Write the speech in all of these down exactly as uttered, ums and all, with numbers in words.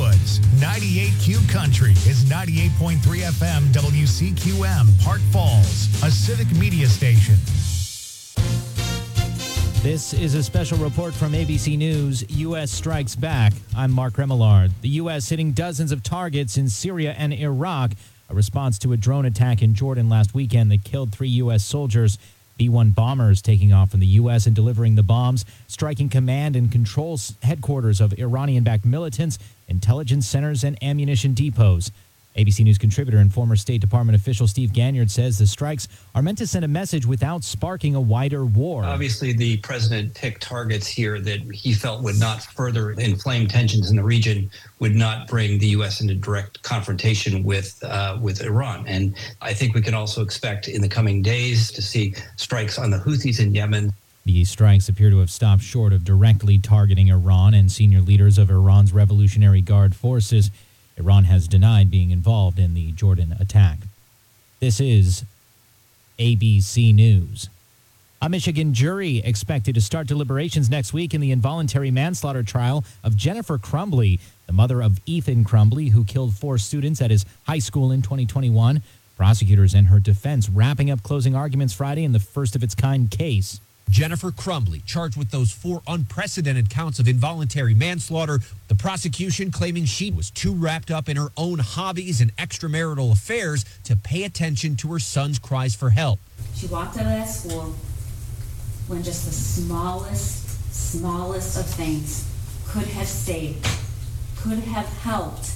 Woods. ninety-eight Q Country is ninety-eight point three F M W C Q M, Park Falls, a civic media station. This is a special report from A B C News. U S strikes back. I'm Mark Remillard. The U S hitting dozens of targets in Syria and Iraq, a response to a drone attack in Jordan last weekend that killed three U S soldiers. B one bombers taking off from the U S and delivering the bombs, striking command and control headquarters of Iranian-backed militants, intelligence centers, and ammunition depots. A B C News contributor and former State Department official Steve Ganyard says the strikes are meant to send a message without sparking a wider war. Obviously, the president picked targets here that he felt would not further inflame tensions in the region, would not bring the U S into direct confrontation with uh, with Iran. And I think we can also expect in the coming days to see strikes on the Houthis in Yemen. The strikes appear to have stopped short of directly targeting Iran and senior leaders of Iran's Revolutionary Guard forces. Iran has denied being involved in the Jordan attack. This is A B C News. A Michigan jury expected to start deliberations next week in the involuntary manslaughter trial of Jennifer Crumbley, the mother of Ethan Crumbley, who killed four students at his high school in twenty twenty-one. Prosecutors and her defense wrapping up closing arguments Friday in the first-of-its-kind case. Jennifer Crumbley, charged with those four unprecedented counts of involuntary manslaughter. The prosecution claiming she was too wrapped up in her own hobbies and extramarital affairs to pay attention to her son's cries for help. She walked out of that school when just the smallest, smallest of things could have saved, could have helped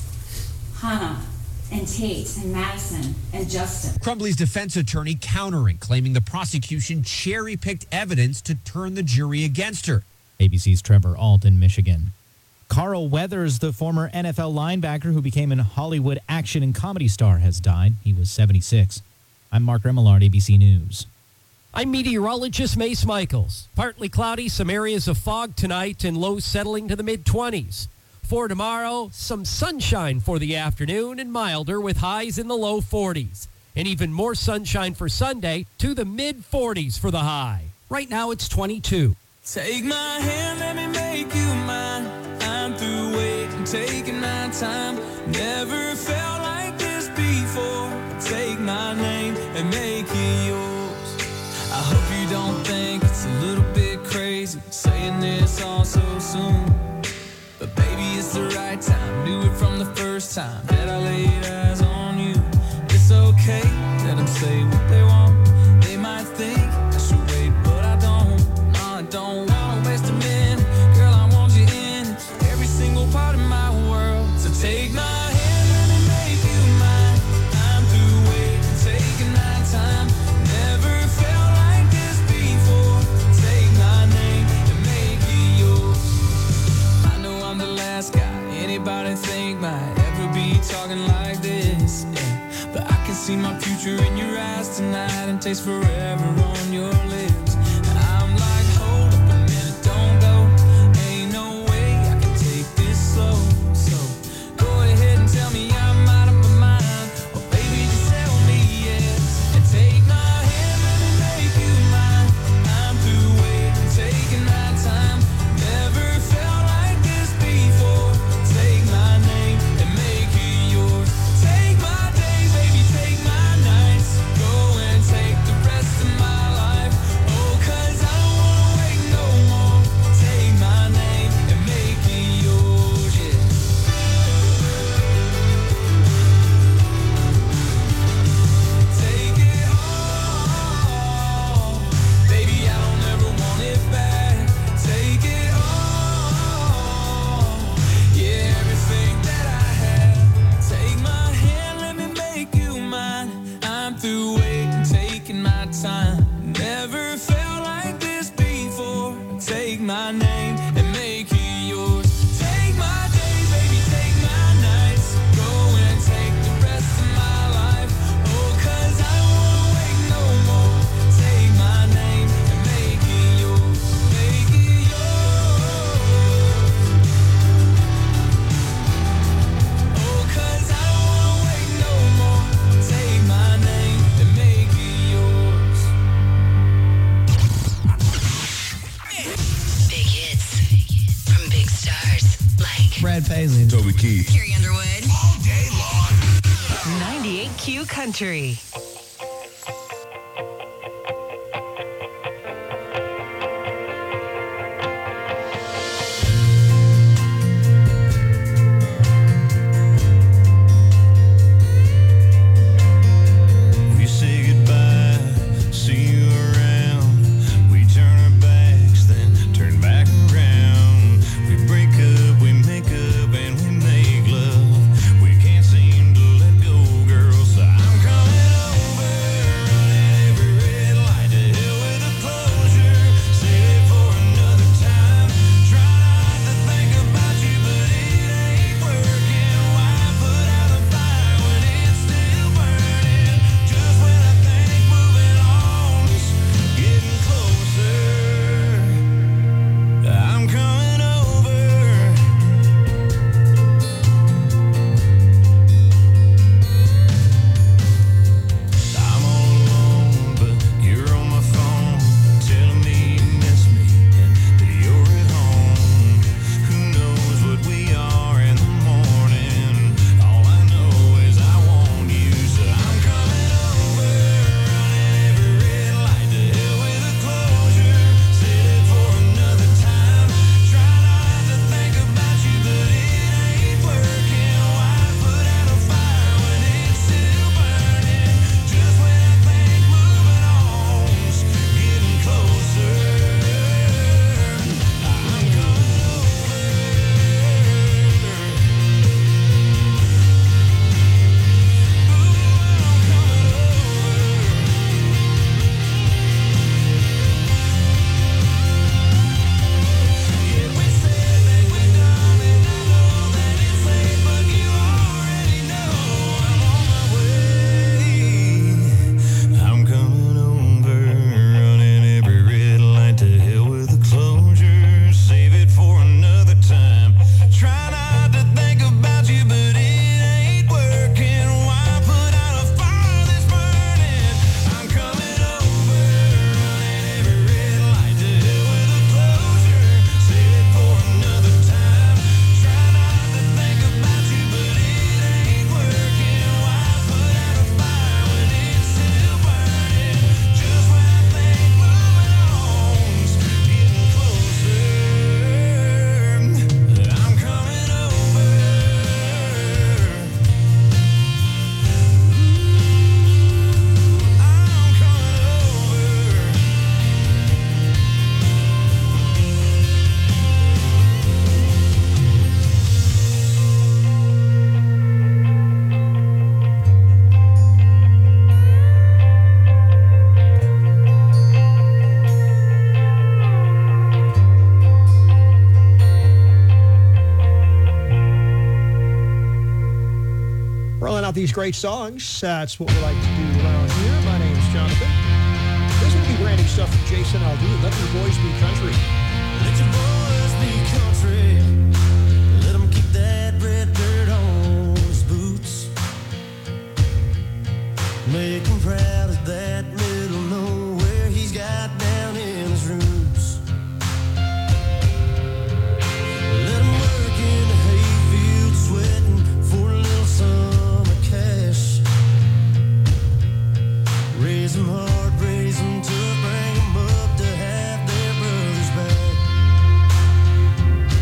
Hannah and Tate and Madison and Justin. Crumbley's defense attorney countering, claiming the prosecution cherry-picked evidence to turn the jury against her. A B C's Trevor Ault in Michigan. Carl Weathers, the former N F L linebacker who became an Hollywood action and comedy star, has died. He was seventy-six. I'm Mark Remillard, A B C News. I'm meteorologist Mace Michaels. Partly cloudy, some areas of fog tonight, and lows settling to the mid-twenties. For tomorrow, some sunshine for the afternoon and milder with highs in the low forties. And even more sunshine for Sunday to the mid-forties for the high. Right now it's twenty-two. Take my hand, let me make you mine. I'm through waiting, taking my time. Never felt like this before. Take my name and make it yours. I hope you don't think it's a little bit crazy saying this all so soon. But baby, it's the right time. Knew it from the first time that I laid eyes on you. It's okay, let them say what they want. They might think I should wait, but I don't. No, I don't want to waste a minute. Girl, I want you in every single part of my world. So take my hand, let me make you mine. I'm through waiting, taking my time. Never felt like this before. Take my name and make it yours. I'm the last guy anybody think might ever be talking like this, yeah. But I can see my future in your eyes tonight and taste forever on your lips. I'm like, hold up a minute, don't go. Ain't no way I can take this slow. So go ahead and tell me I'm out of my mind, or baby just tell me yes. And take my hand, let me make you mine. I'm through waiting, taking my time. Never felt like before. Take my name and make it yours. Take my days, baby, take my nights. Go and take the rest of my life. Keith. Carrie Underwood. All day long. ninety-eight Q Country. These great songs. That's what we like to do around here. My name's Jonathan. This will be brand new stuff from Jason Aldean. Let your boys be country. Let your boys be country. Let them keep that red dirt on his boots. Make him proud of that middle nowhere he's got down in his roots. Let him work in the hayfield sweating for a little sun. Raise them hard, raise them tough, bring them up to have their brothers back.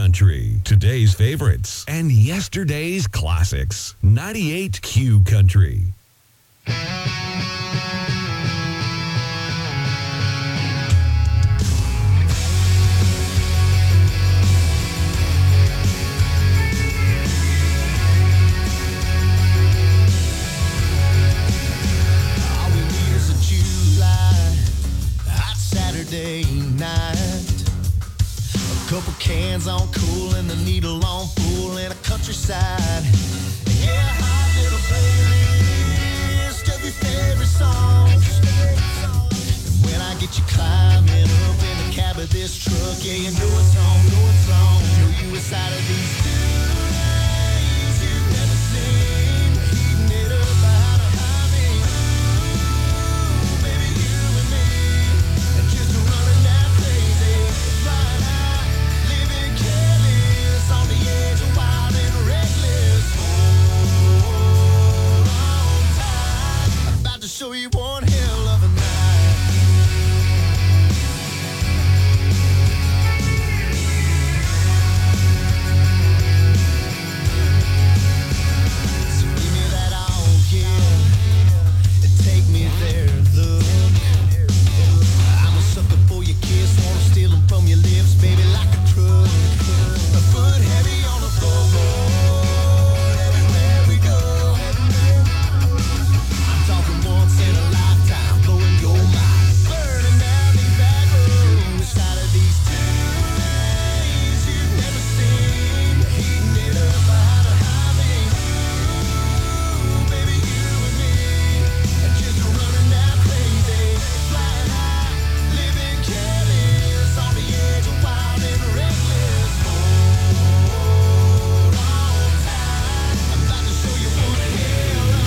Country. Today's favorites and yesterday's classics. ninety-eight Q Country. Saturday night, a couple cans on cool and the needle on full in a countryside. Yeah, hot little playlist of your favorite songs. And when I get you climbing up in the cab of this truck, yeah, you know it's on, know it's on. Show you a side of these tunes you've never seen. Heating it up out of high me. Ooh, baby, you and me. Just running that crazy, flying high, living careless, on the edge of wild and reckless. Hold on tight, I'm about to show you one hell of a night. So give me that all, yeah, and take me there, look. I'm a sucker for your kiss, wanna steal them from your lips, baby, like a truck. A foot heavy on the floorboard, everywhere we go. I'm talking once in a lifetime, blowing your mind, burning down these back roads. Side of these tunes you've never seen, heating it up out of high beam. Ooh, baby, you and me, and just running that crazy, flying high, living careless, on the edge of wild and reckless. Hold on tight, I'm about to show you one hell of a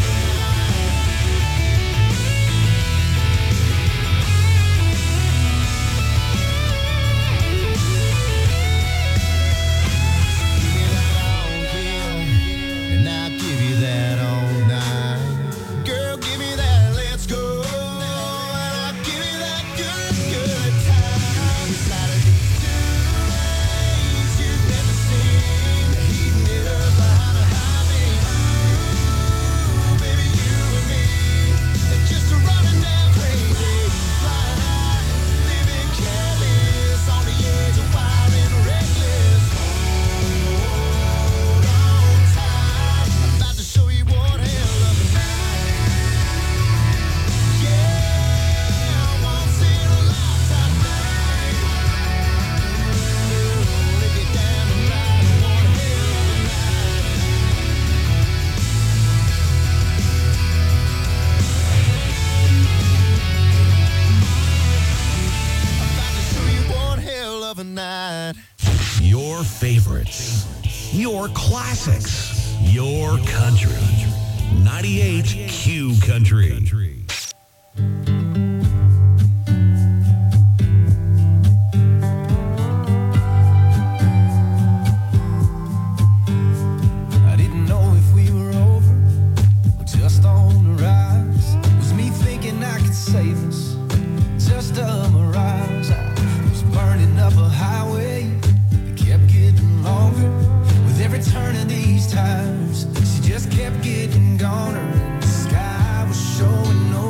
and I'll give you that all night. Girl, give me that, let's go. And I'll give you that good, good time. Inside of these tunes you've never seen, heating it up out of high beam. Ooh, baby, you and me, and just running that crazy, flying high, living careless, on the edge of wild and reckless. Hold on tight, I'm about to show you one hell of a night. Yeah, once in a lifetime night. Ooh, if you're down to ride one hell of a night. I'm about to show you one hell of a night. Your favorites, your classics, your country. ninety-eight Q Country. I didn't know if we were over or just on the rise. Was me thinking I could save us, just a mirage. I was burning up a highway that kept getting longer with every turn of these tires. She just kept getting goner, and the sky was showing no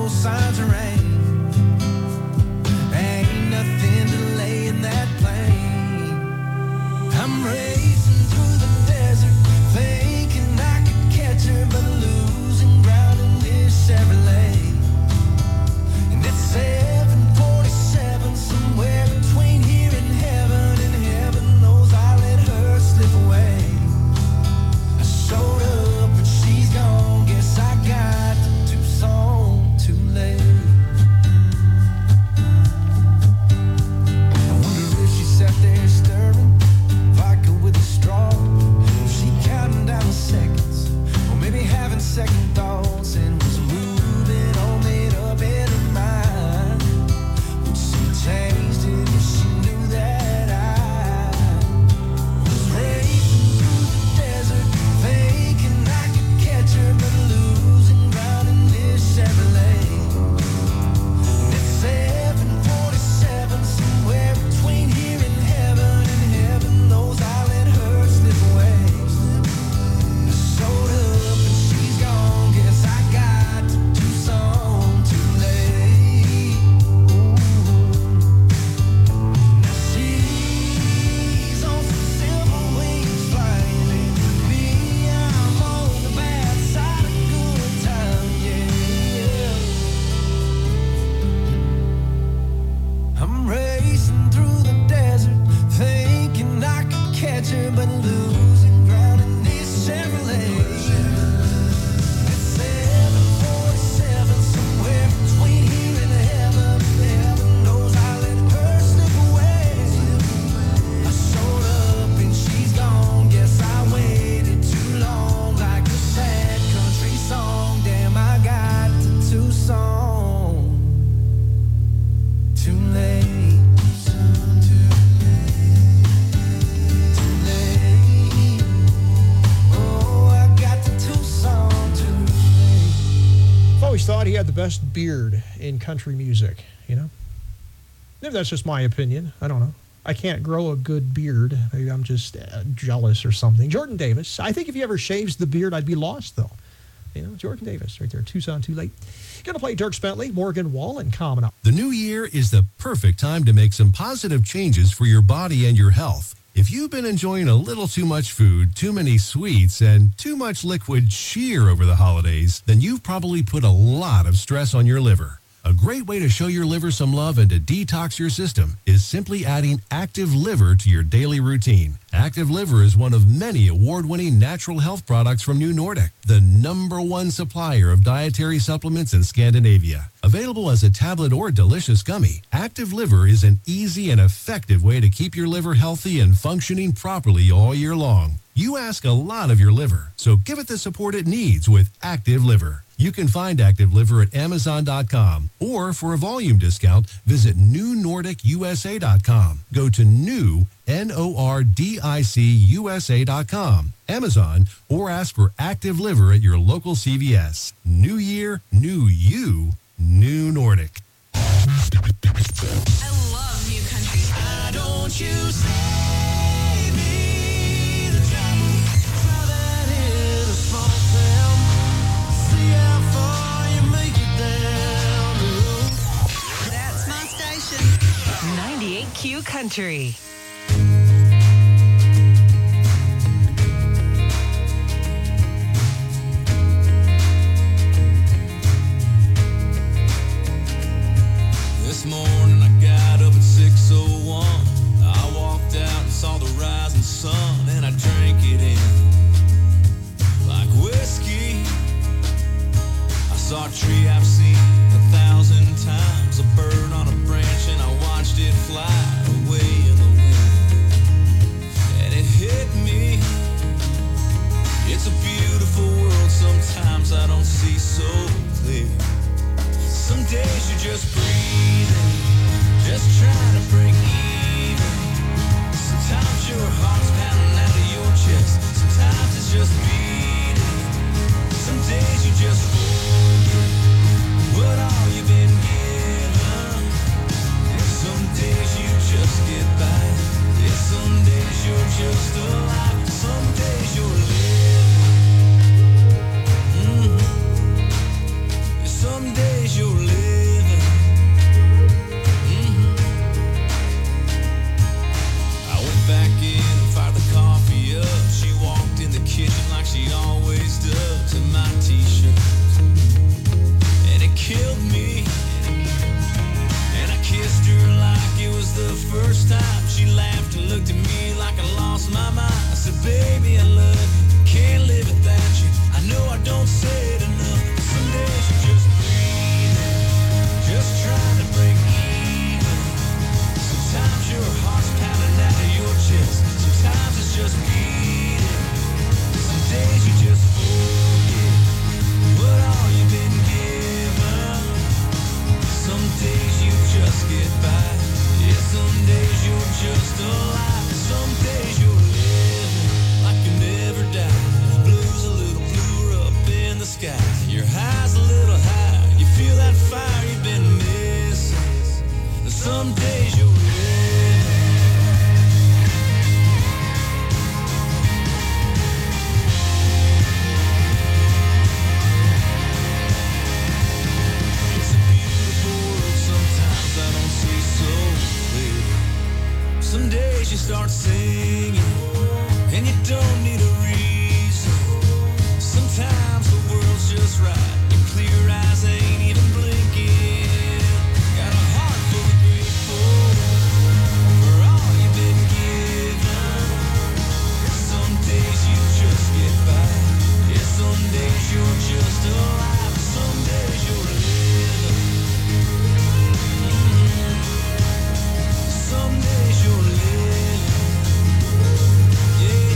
always thought he had the best beard in country music, you know? Maybe that's just my opinion. I don't know. I can't grow a good beard. Maybe I'm just uh, jealous or something. Jordan Davis. I think if he ever shaves the beard, I'd be lost, though. You know, Jordan Davis right there. Tucson, too late. Going to play Dirk Bentley, Morgan Wallen coming up. The new year is the perfect time to make some positive changes for your body and your health. If you've been enjoying a little too much food, too many sweets, and too much liquid cheer over the holidays, then you've probably put a lot of stress on your liver. A great way to show your liver some love and to detox your system is simply adding Active Liver to your daily routine. Active Liver is one of many award-winning natural health products from New Nordic, the number one supplier of dietary supplements in Scandinavia. Available as a tablet or delicious gummy, Active Liver is an easy and effective way to keep your liver healthy and functioning properly all year long. You ask a lot of your liver, so give it the support it needs with Active Liver. You can find Active Liver at Amazon dot com, or for a volume discount, visit New Nordic U S A dot com. Go to new, N O R D I C U S A dot com, Amazon, or ask for Active Liver at your local C V S. New year, new you, New Nordic. I love new country. Why don't you save me the trouble? Try that in a small town. See how far you make it down the road. That's my station. ninety-eight Q Country. This morning I got up at six oh one. I walked out and saw the rising sun, and I drank it in like whiskey. I saw a tree I've seen a thousand times, a bird on a branch, and I watched it fly away in the wind. And it hit me, it's a beautiful world, sometimes I don't see so clear. Some days you're just breathing, just trying to break even. Sometimes your heart's pounding out of your chest, sometimes it's just beating. Some days you just forget what all you've been given. And some days you just get by. Yeah, some days you're just alive, some days you're living. Mm-hmm. Yeah, some days you're living. Back in and fired the coffee up. She walked in the kitchen like she always does, in my t-shirt, and it killed me. And I kissed her like it was the first time. She laughed and looked at me like I lost my mind. I said, baby, I love you, can't live without you. I know I don't say it enough, but some days you're just breathing, just trying to break even. Sometimes your heart's pounding out of your chest, sometimes it's just beating. Some days you just forget what all you've been given. Some days you just get by. Yeah, some days you're just alive. Some days you're living like you never died. Blue's a little bluer up in the sky. Your high's a little high. You feel that fire you've been missing. Some days you're living. Some days you start singing, and you don't need a reason. Sometimes the world's just right, your clear eyes ain't even blinking. Got a heart full of grateful for all you've been given. Some days you just get by. Yeah, some days you're just alive. Some days you're living. Some days you're living, yeah,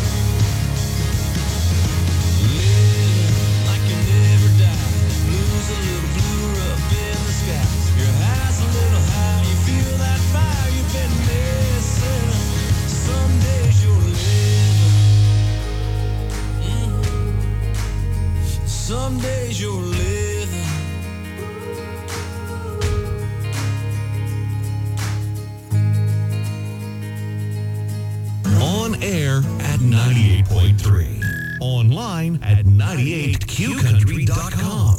living like you never died. Blue's a little bluer up in the sky. Your high's a little high. You feel that fire you've been missing. Some days you're living, mm-hmm. Some days you're living. point three. Online at ninety-eight q country dot com.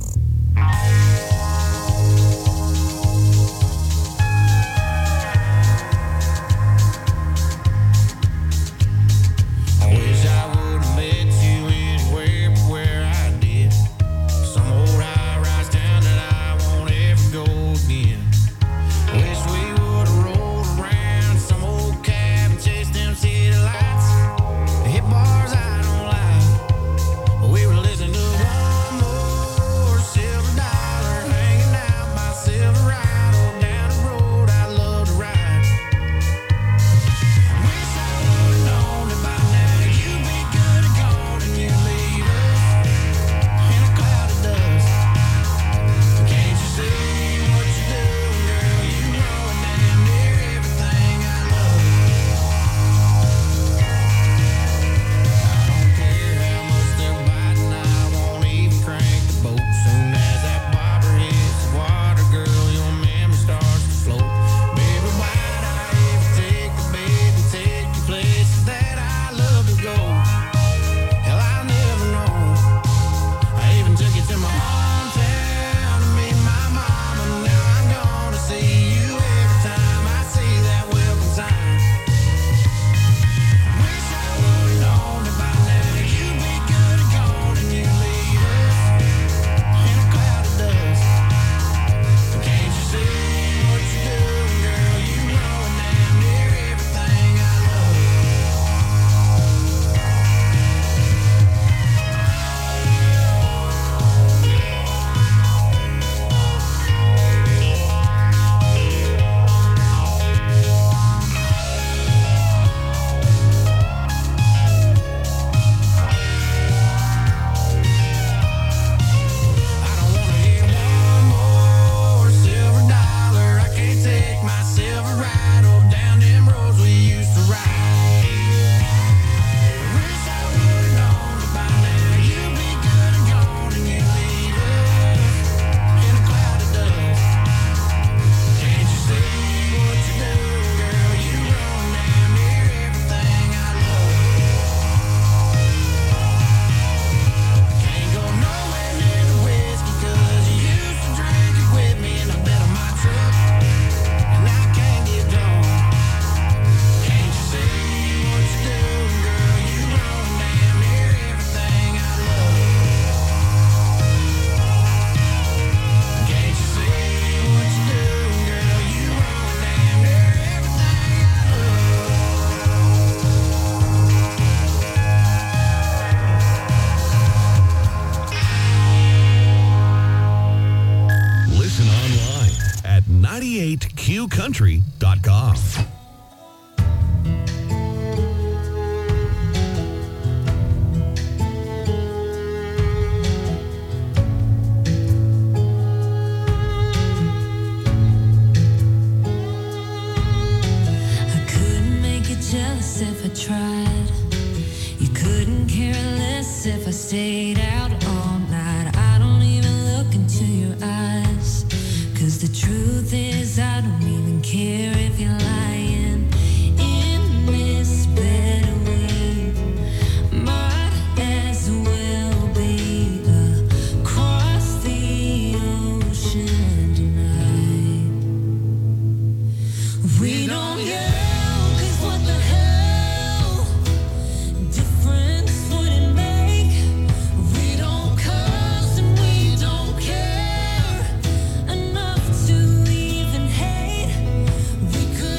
I wish I would have met you anywhere but where I did. Some old high-rise town that I won't ever go again. Wish we would have rolled around some old cab and chased them city lights. Hit bars I don't like, but we were listening to one more silver dollar hanging out by Silverado down the road I love to ride. Wish I would have known that by now you'd be good and gone and you'd leave us in a cloud of dust. Can't you see what you're doing, girl? You ruined damn near everything I love. I don't care how much they're biting, I won't even crank the boat. Soon as that bobber hits the water, girl, your memory starts to float. Baby, why'd I ever take the bait and take you places that I love to go? Hell, I'll never know. I even took you to my hometown to meet my mama. Now I'm gonna see you every time I see that welcome sign. Wish I would've known that by now you'd be good and gone and you'd leave us in a cloud of dust. Can't you see what you're doing, girl? You ruined damn near everything I love. I don't wanna hear one more silver dollar. I can't take my Silverado down them roads we used to ride. Wish I would've known that by now you'd be good and gone and you'd leave us in a cloud of dust. Can't you see what you're doing, girl? You ruined damn near everything I love. Can't go nowhere near the whiskey 'cause you used to drink it with me and I bet on my truck and I can't get gone. Can't you see what you're doing, girl? You ruined damn near everything I love. Can't you see what you're doing, girl? You ruined damn near everything I Listen online at ninety-eight q country dot com. I couldn't make you jealous if I tried. You couldn't care less if I stayed out all night. I don't even look into your eyes. 'Cause the truth is I don't even care if you're lying in this bed we might as well be across the ocean tonight. We don't yell 'cause what the hell difference would it make? We don't cuss and we don't care enough to even hate. We could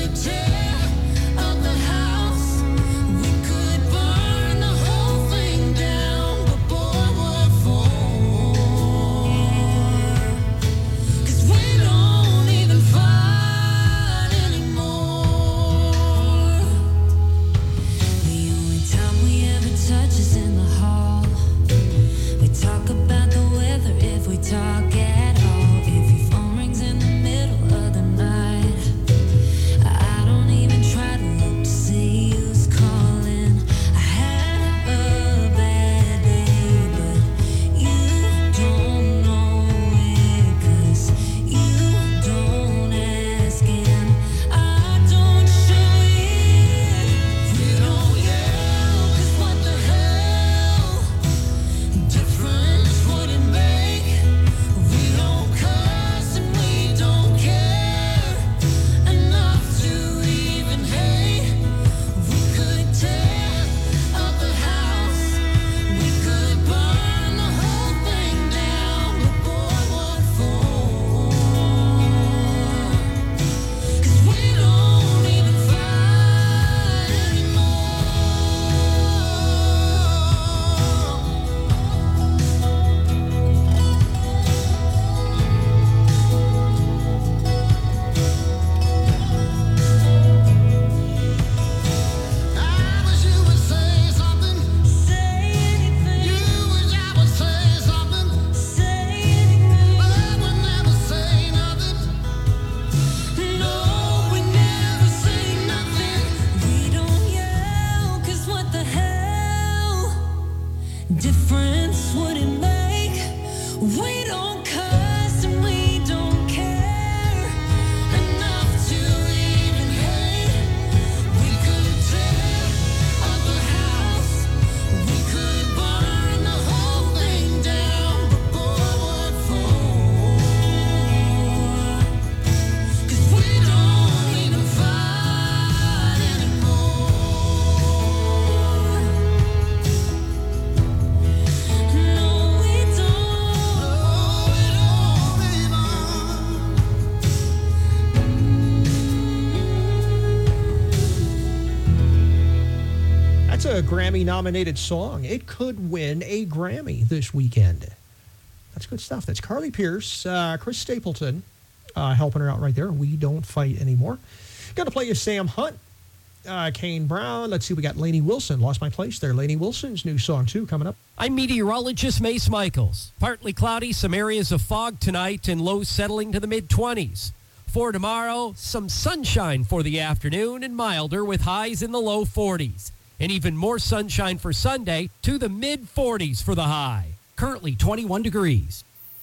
a Grammy-nominated song. It could win a Grammy this weekend. That's good stuff. That's Carly Pearce, uh, Chris Stapleton, uh, helping her out right there. We Don't Fight Anymore. Got to play you Sam Hunt, uh, Kane Brown. Let's see, we got Lainey Wilson. Lost My Place there. Lainey Wilson's new song, too, coming up. I'm meteorologist Mace Michaels. Partly cloudy, some areas of fog tonight, and lows settling to the mid-twenties. For tomorrow, some sunshine for the afternoon and milder with highs in the low forties. And even more sunshine for Sunday to the mid-forties for the high. Currently twenty-one degrees.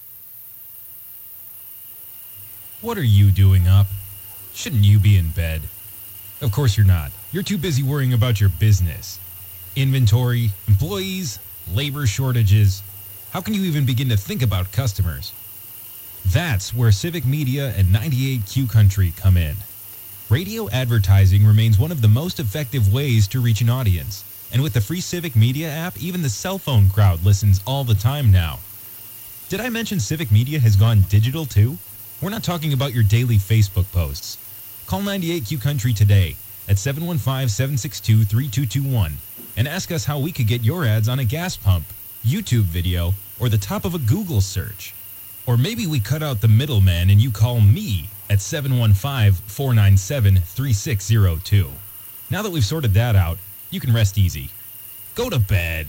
What are you doing up? Shouldn't you be in bed? Of course you're not. You're too busy worrying about your business. Inventory, employees, labor shortages. How can you even begin to think about customers? That's where Civic Media and ninety-eight Q Country come in. Radio advertising remains one of the most effective ways to reach an audience. And with the free Civic Media app, even the cell phone crowd listens all the time now. Did I mention Civic Media has gone digital too? We're not talking about your daily Facebook posts. Call ninety-eight Q Country today at seven one five, seven six two, three two two one and ask us how we could get your ads on a gas pump, YouTube video, or the top of a Google search. Or maybe we cut out the middleman and you call me at seven one five, four nine seven, three six zero two. Now that we've sorted that out, you can rest easy. Go to bed.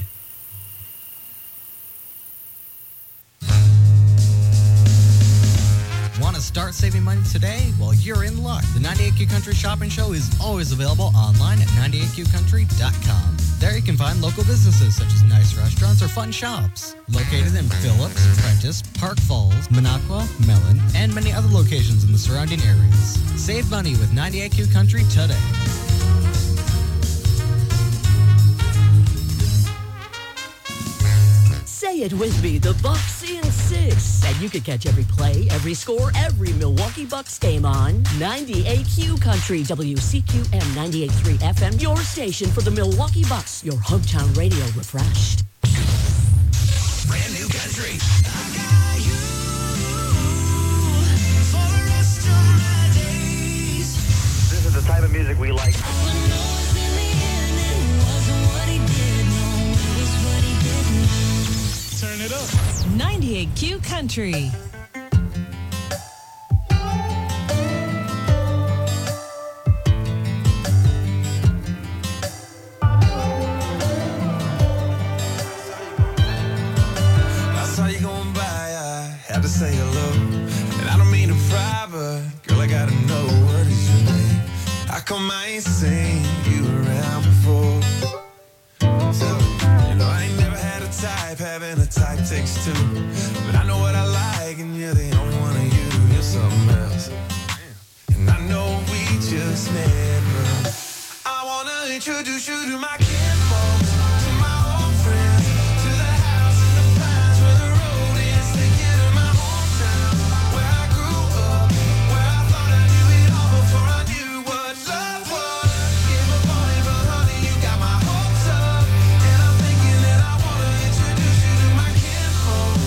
Want to start saving money today? Well, you're in luck. The ninety-eight Q Country Shopping Show is always available online at ninety-eight Q country dot com. There you can find local businesses such as nice restaurants or fun shops. Located in Phillips, Prentice, Park Falls, Minocqua, Mellon, and many other locations in the surrounding areas. Save money with ninety-eight Q Country today. Say it with me, the Bucks in six. And you can catch every play, every score, every Milwaukee Bucks game on ninety-eight Q Country, W C Q M ninety-eight point three F M, your station for the Milwaukee Bucks, your hometown radio refreshed. Brand new country. I got you for the rest of my days. This is the type of music we like. Turn it up. ninety-eight Q Country. I saw you going by, I had to say hello. And I don't mean to pry, but girl, I gotta know what is your name. How come I ain't seen you around before? So, you know, I ain't never had a type, having a type takes two. But I know what I like, and you're the only one of you, you're something else. And I know we just never. I wanna introduce you to my kinfolk, to my old friends, to the house in the pines where the road is. Take you to my hometown, where I grew up, where I thought I knew it all before I knew what love was. Give up on it, but honey, you got my hopes up. And I'm thinking that I wanna introduce you to my kinfolk.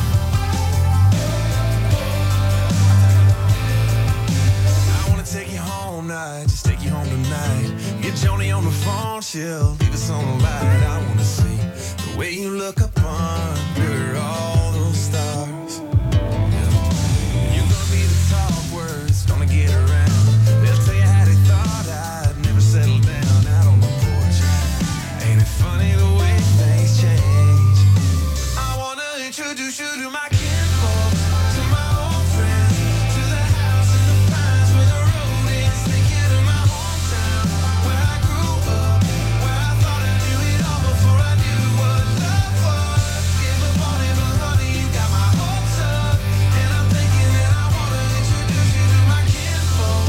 I wanna take you home now, just take you home tonight. Get Joni on the phone, she'll leave us on the light. I wanna see the way you look up under all those stars. Yeah. You're gonna be the talk words, gonna get around. They'll tell you how they thought I'd never settle down out on the porch. Ain't it funny the way things change? I wanna introduce you to my kinfolk, to my old friends, to the house in the pines where the road is. Take you to my hometown, where I grew up, where I thought I knew it all before I knew what love was. Give up on it, but honey, you got my hopes up. And I'm thinking that I wanna introduce you to my kinfolk.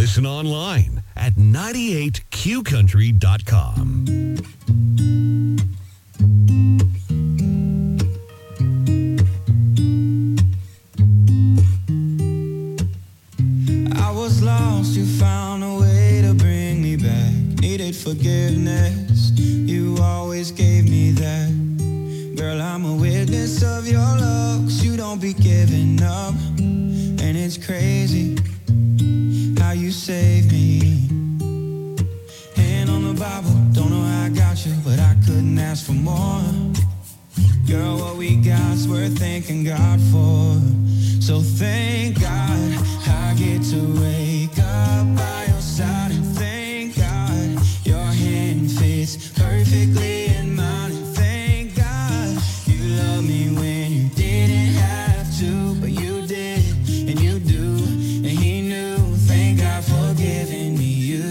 Listen online at ninety-eight q country dot com. I was lost, you found a way to bring me back. Needed forgiveness, you always gave me that. Girl, I'm a witness of your love, 'cause you don't be giving up. And it's crazy how you saved me. Hand on the Bible, don't know how I got you, but I couldn't ask for more. Girl, what we got's worth thanking God for. So thank God I get to wake up by your side, and thank God your hand fits perfectly in mine, and thank God you love me when you didn't have to, but you did, and you do, and he knew. Thank God for giving me you.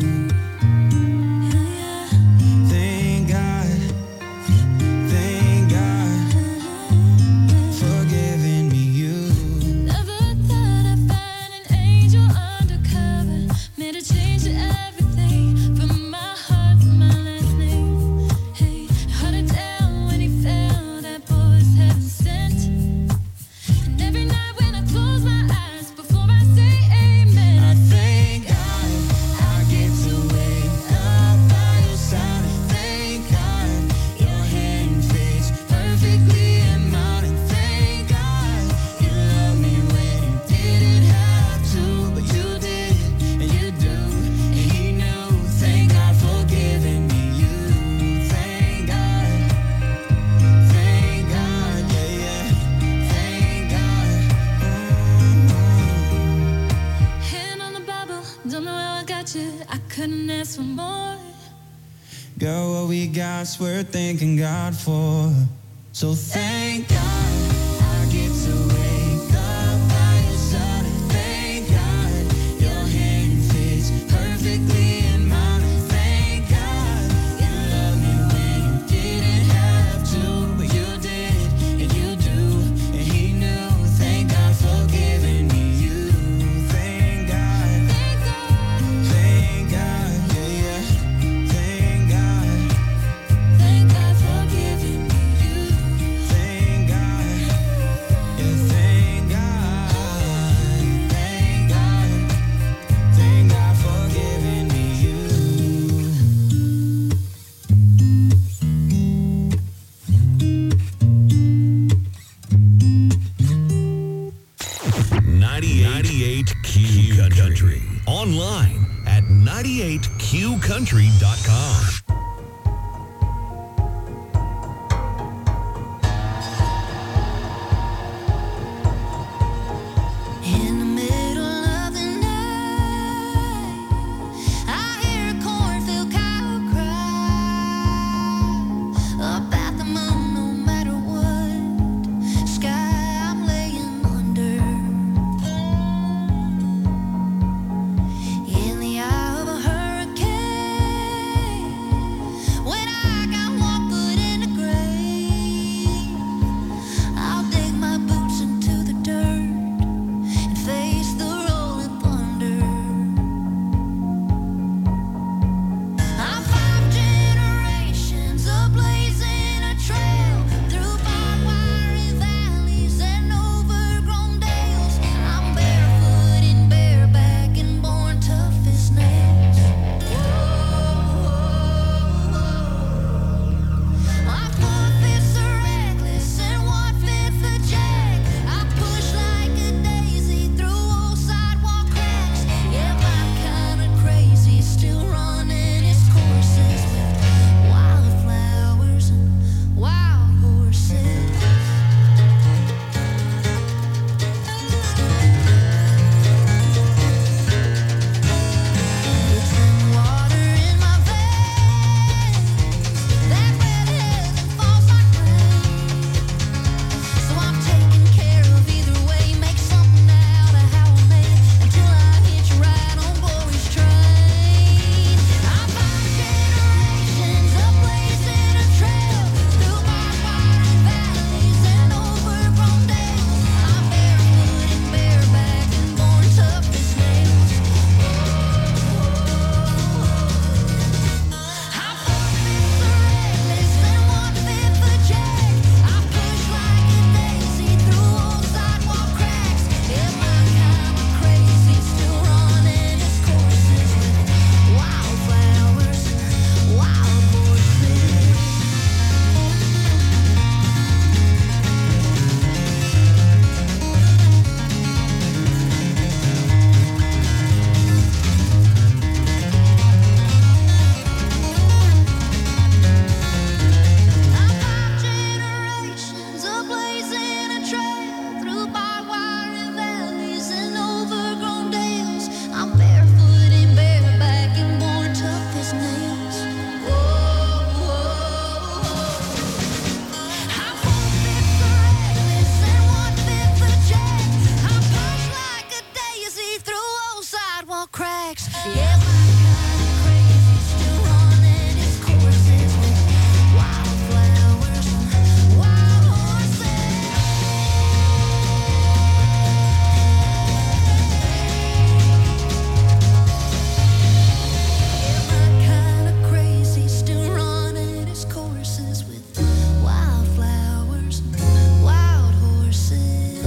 Thank God, thank God for giving me you. Never thought I'd find an angel undercover. Made a change to everything from my heart to my last name. Hey, held it down when he fell. That boy was heaven sent. And every night when I close my eyes before I say amen, I thank God I get to wake up by your side, and thank God your hand fits perfectly in mine, and thank God you love me when you didn't have to, but you did, and you do, and he knew. Thank God for giving me you. Thank God, thank God, yeah, yeah, thank God. hand on the Bible, don't know how I got you. I couldn't ask for more. Girl, what we got's worth thanking God for. So thank God I get to wake up by your side, and thank God your hand fits perfectly in mine, and thank God you love me when you didn't have to, but you did, and you do, and he knew. Thank God for giving me you. Thank God, thank God, yeah, yeah, thank God. Thank God for giving me you. Thank God, yeah, thank God, thank God, thank God for giving me you. ninety-eight Q Country. Online at ninety-eight q country dot com. In the middle of the night, I hear a cornfield cow cry about the moon. No matter what sky I'm laying under, in the eye of a hurricane, tracks. Yeah, my kind of crazy, still running its courses with wildflowers and wild horses. Yeah, my kind of crazy, still running its courses with wildflowers and wild horses.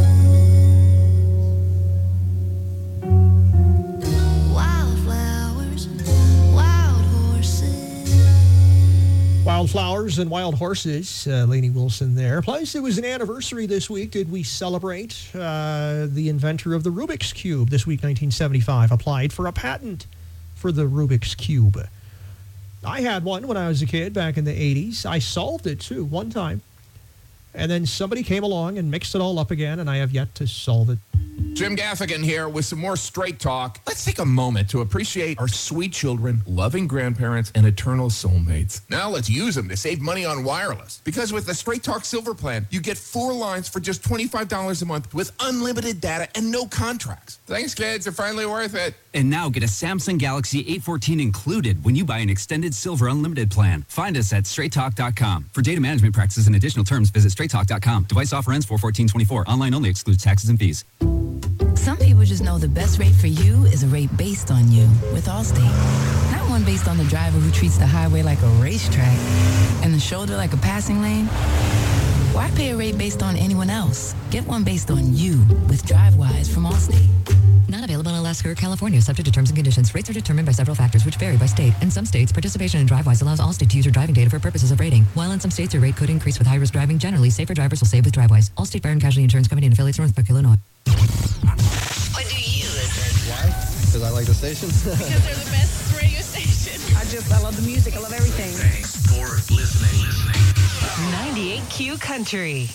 Wildflowers and wild horses. Wildflowers and Wild Horses, uh, Lainey Wilson there. Plus, it was an anniversary this week. Did we celebrate uh, the inventor of the Rubik's Cube? This week, nineteen seventy-five, applied for a patent for the Rubik's Cube. I had one when I was a kid back in the eighties. I solved it, too, one time. And then somebody came along and mixed it all up again, and I have yet to solve it. Jim Gaffigan here with some more Straight Talk. Let's take a moment to appreciate our sweet children, loving grandparents, and eternal soulmates. Now let's use them to save money on wireless. Because with the Straight Talk Silver Plan, you get four lines for just twenty-five dollars a month with unlimited data and no contracts. Thanks, kids. They're finally worth it. And now get a Samsung Galaxy A fourteen included when you buy an extended Silver Unlimited plan. Find us at straight talk dot com. For data management practices and additional terms, visit straight talk dot com. Device offer ends four fourteen twenty-four. Online only, excludes taxes and fees. Some people just know the best rate for you is a rate based on you with Allstate. Not one based on the driver who treats the highway like a racetrack and the shoulder like a passing lane. Why pay a rate based on anyone else? Get one based on you with DriveWise from Allstate. Not available in Alaska or California, subject to terms and conditions. Rates are determined by several factors which vary by state. In some states, participation in DriveWise allows Allstate to use your driving data for purposes of rating. While in some states, your rate could increase with high-risk driving. Generally, safer drivers will save with DriveWise. Allstate Fire and Casualty Insurance Company and affiliates, Northbrook, Illinois. What do you listen? Why? Because I like the station. Because they're the best radio station. I just, I love the music. I love everything. Thanks for listening. listening. ninety-eight Q Country.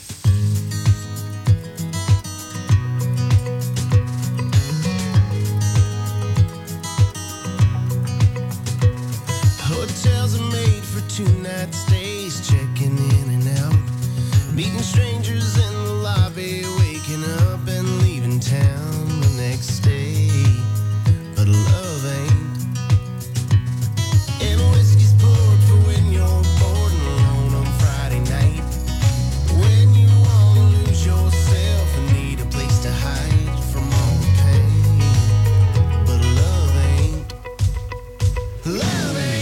Hotels are made for two-night stays, checking in and out, meeting strangers in the lobby, waking up and leaving town the next day. But love ain't. And whiskey's poured for when you're bored and alone on Friday night, when you wanna lose yourself and need a place to hide from all the pain. But love ain't. Love ain't.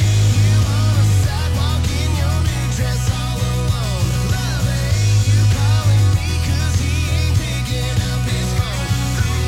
Dress all alone. Love ain't you calling me 'cause he ain't picking up his phone.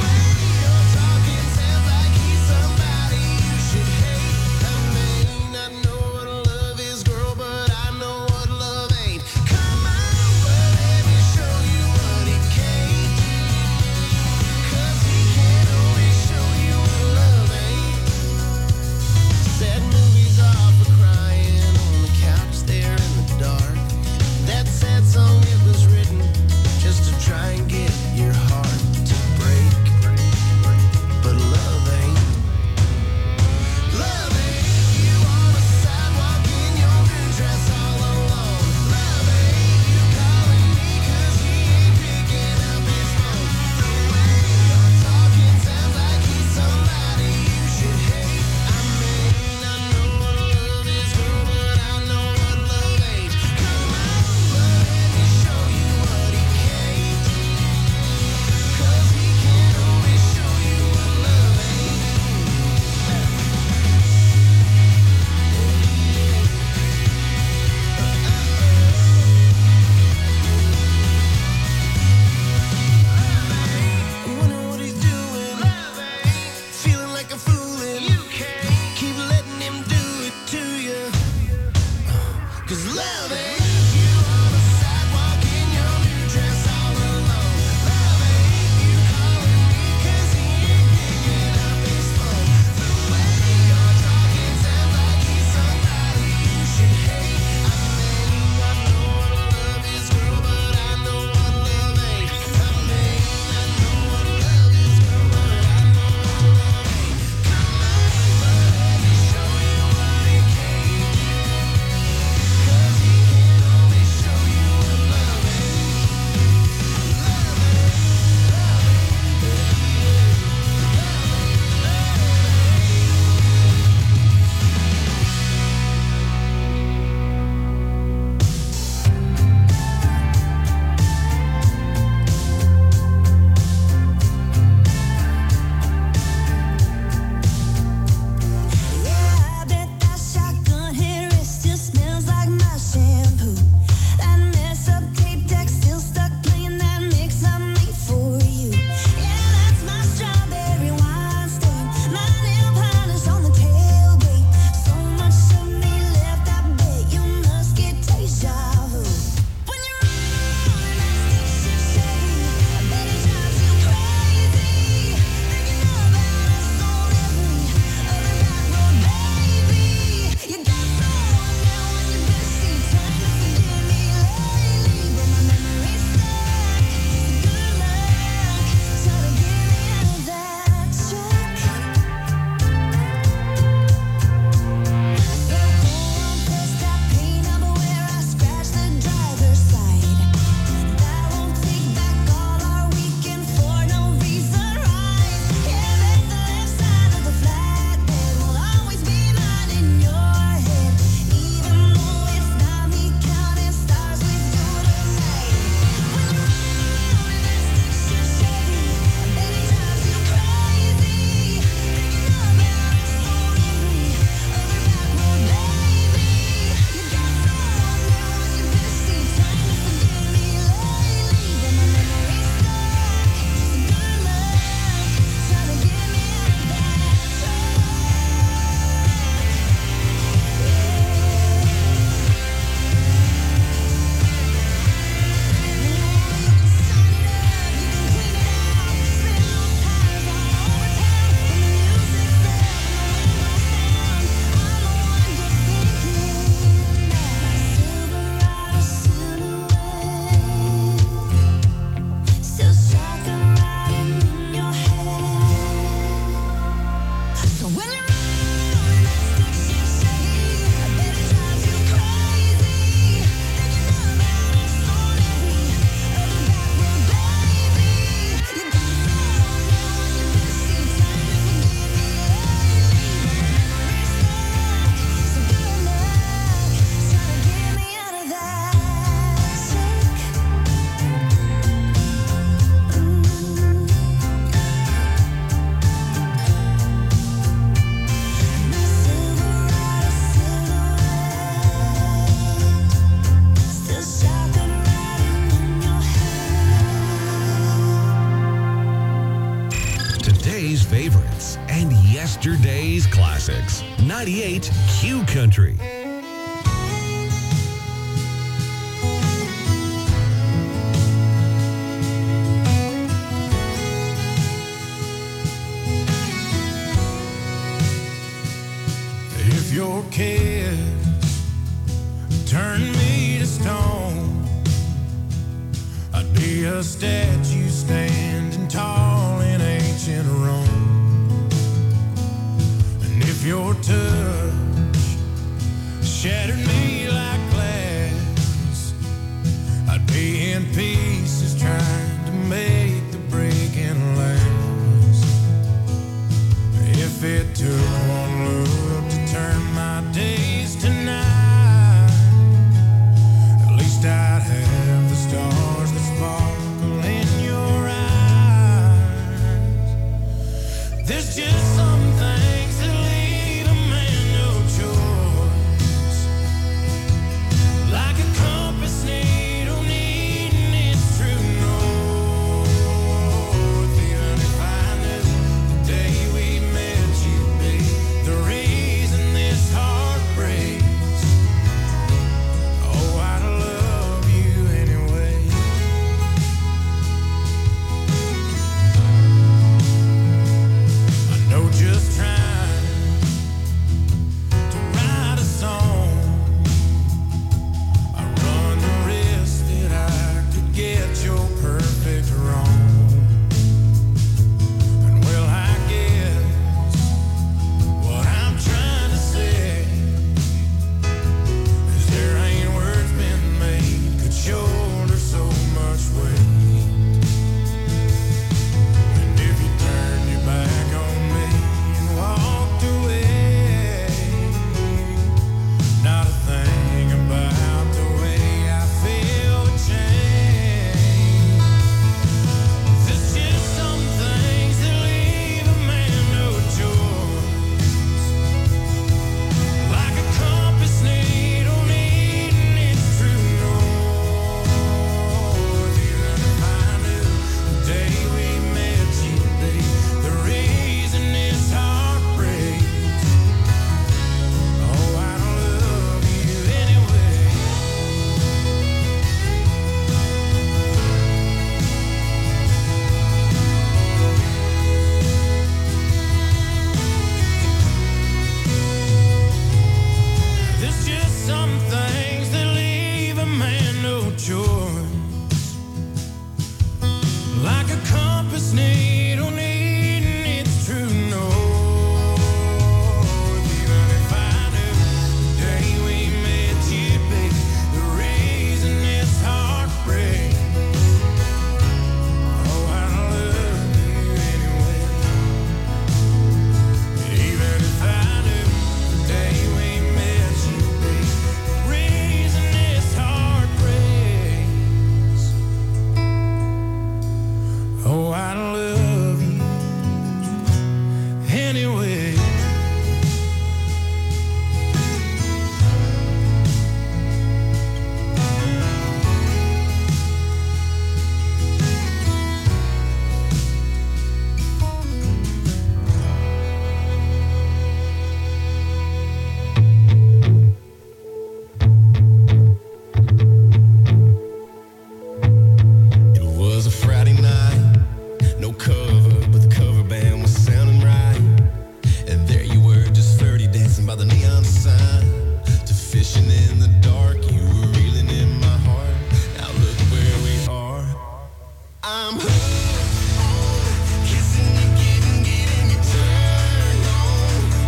Today's favorites and yesterday's classics. ninety-eight Q Country. If your kids turn me to stone, I'd be a statue standing tall in ancient Rome. And if your touch shattered me like glass, I'd be in pieces trying to make the breaking last. If it took one look to turn my days to night, at least I'd have the stars that sparkle in your eyes. There's just some things that leave a man no choice, like a compass needle needing its true north. Even if I knew the day we met you'd be the reason this heart breaks, oh, I'd love you anyway. I know just trying to write a song, I run the risk that I could get your perfect wrong. And well, I guess what I'm trying to say is there ain't words been made could shoulder so much weight. And if you turned your back on me and walked away, not a thing about the way I feel would change. There's just some things that leave a man no choice, like a compass needle needing its true north. Even if I knew the day we met you'd be the reason this heart breaks, oh, I love you anyway. There's just some things that leave a man no choice, like a compass needle needing its true north. Even if I knew the day we met you'd be the reason this heart breaks, oh, I love you anyway. Even if I knew the day we met you'd be the reason this heart breaks, oh, I love you anyway. It was a Friday night, no cover, but the cover band was sounding right. And there you were, just flirty, dancing by the neon sign, to fishing in the dark. You were reeling in my heart. Now look where we are. I'm hooked on kissing you, getting, getting you turned on.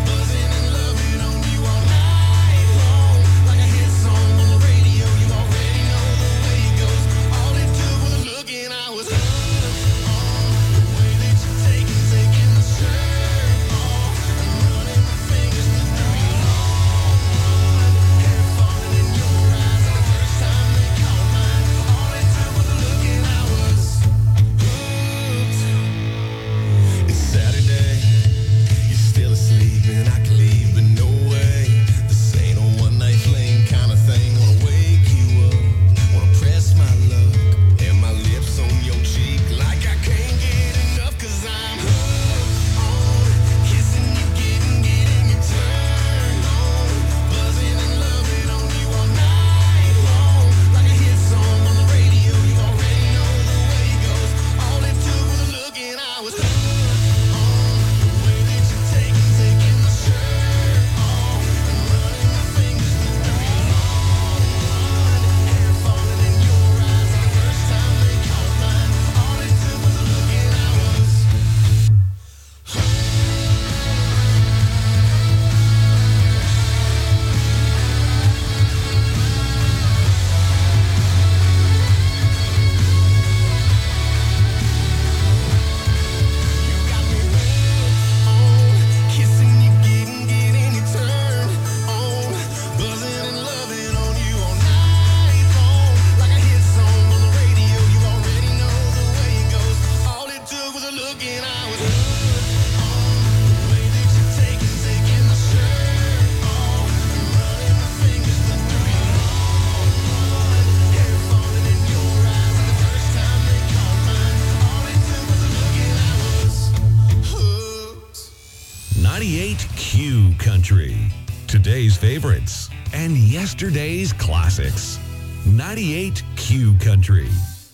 Q Country. Today's favorites and yesterday's classics. ninety-eight Q Country.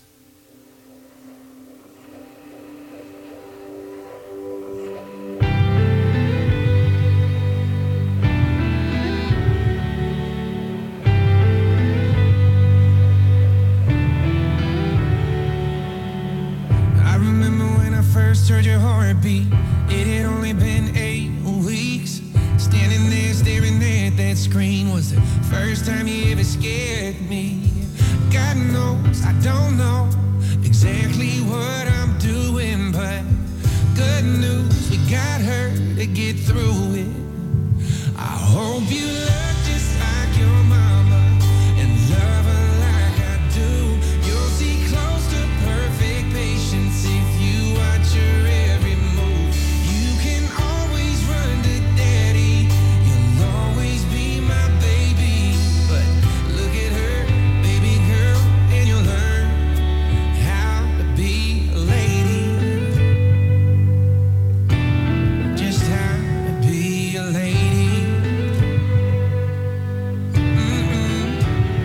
I remember when I first heard your heartbeat. It had only been eight weeks. Standing there staring at that screen was the first time you ever scared me. God knows I don't know exactly what I'm doing, but good news, we got her to get through it. I hope you look just like your mama and love her like I do. You'll see close to perfect patience if you watch her every move. You can always run to daddy. You'll always be my baby. But look at her, baby girl, and you'll learn how to be a lady. Just how to be a lady. Mm-mm.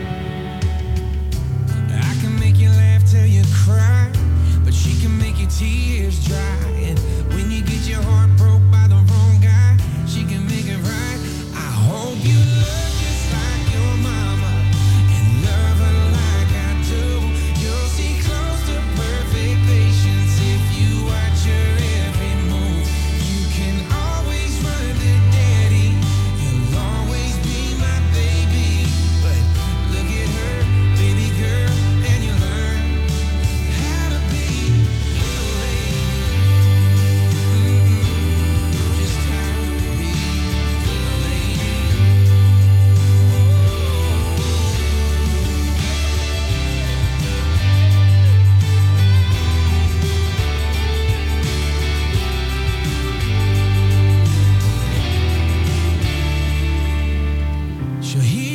I can make you laugh till you cry, but she can make your tears dry. And when you get your heart broke by the wrong guy, she can make it right. I hope you look just like your mama and love her like I do. You'll see close to perfect patience if you watch her every move. You can always run to daddy. You'll always be my baby. But look at her, baby girl, and you learn how to be a lady. Mm-mm. Just how to be a lady. She'll hear